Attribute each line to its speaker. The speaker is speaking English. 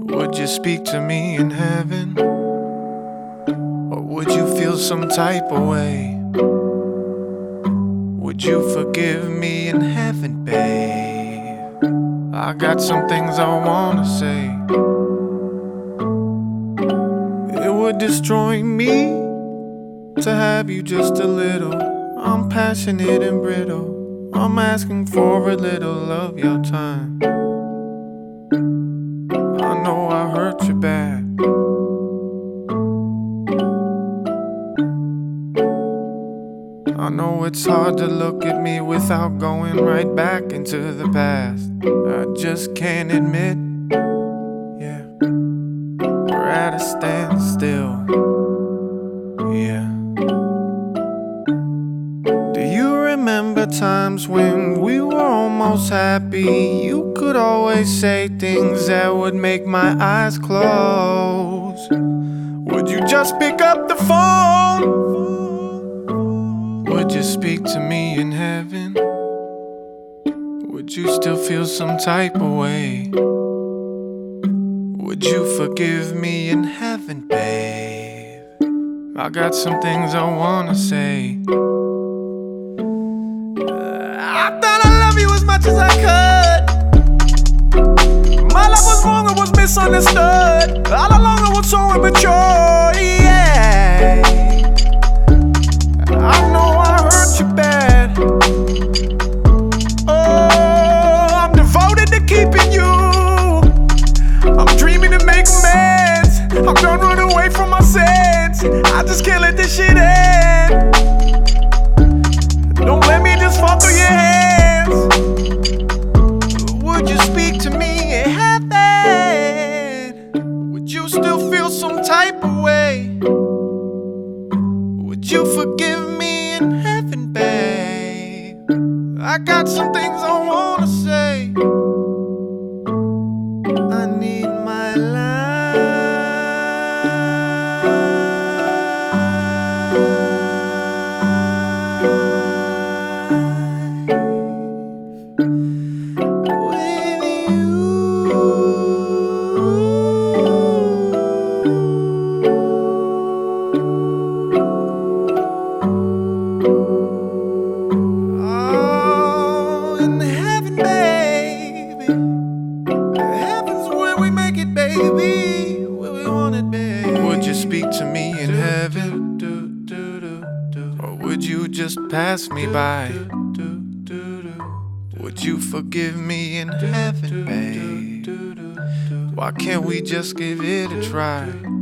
Speaker 1: Would you speak to me in heaven? Or would you feel some type of way? Would you forgive me in heaven, babe? I got some things I wanna say. It would destroy me to have you just a little. I'm passionate and brittle. I'm asking for a little of your time. I know I hurt you bad. I know it's hard to look at me without going right back into the past. I just can't admit, yeah, we're at a standstill, yeah. Do you remember times when we were almost happy? You could always say things that would make my eyes close. Would you just pick up the phone? Would you speak to me in heaven? Would you still feel some type of way? Would you forgive me in heaven, babe? I got some things I wanna say. I thought I love you as much as I could. My love was wrong, it was misunderstood. All along I was so immature, yeah. I know I hurt you bad. Oh, I'm devoted to keeping you. I'm dreaming to make amends. I'm done running away from my sins. I just can't let this shit end. Don't let me just fall through your hands. Would you speak to me in heaven? Would you still feel some type of way? Would you forgive me in heaven, babe? I got some things I wanna say. I need my baby, where we want it, babe. Would you speak to me in heaven? Or would you just pass me by? Would you forgive me in heaven, babe? Why can't we just give it a try?